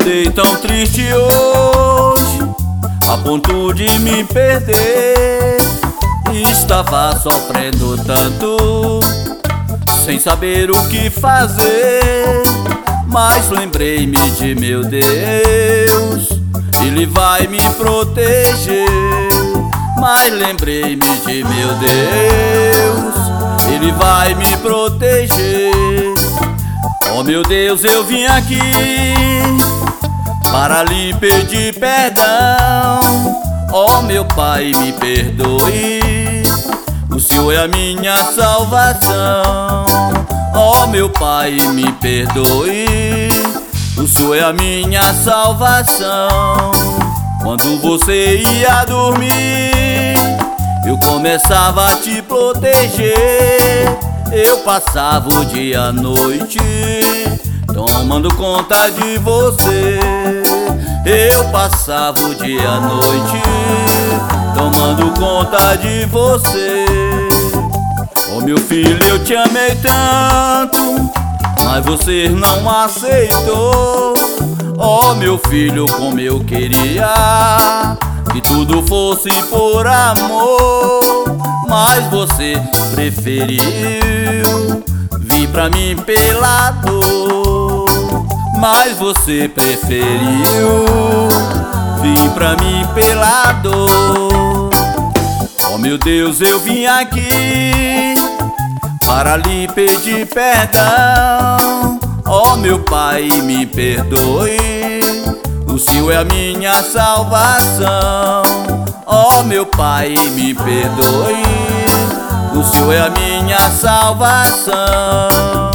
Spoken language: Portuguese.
Acordei tão triste hoje, a ponto de me perder. Estava sofrendo tanto, sem saber o que fazer. Mas lembrei-me de meu Deus, Ele vai me proteger. Mas lembrei-me de meu Deus, Ele vai me proteger. Oh meu Deus, eu vim aqui para lhe pedir perdão. Oh meu Pai, me perdoe, o Senhor é a minha salvação. Oh meu Pai, me perdoe, o Senhor é a minha salvação. Quando você ia dormir, eu começava a te proteger. Eu passava o dia à noite tomando conta de você. Eu passava o dia à noite tomando conta de você. Oh meu filho, eu te amei tanto, mas você não aceitou. Oh meu filho, como eu queria que tudo fosse por amor, mas você preferiu vir pra mim pela dor. Mas você preferiu vir pra mim pela dor. Oh meu Deus, eu vim aqui para lhe pedir perdão. Oh meu Pai, me perdoe, o Senhor é a minha salvação. Oh meu Pai, me perdoe, o Senhor é a minha salvação.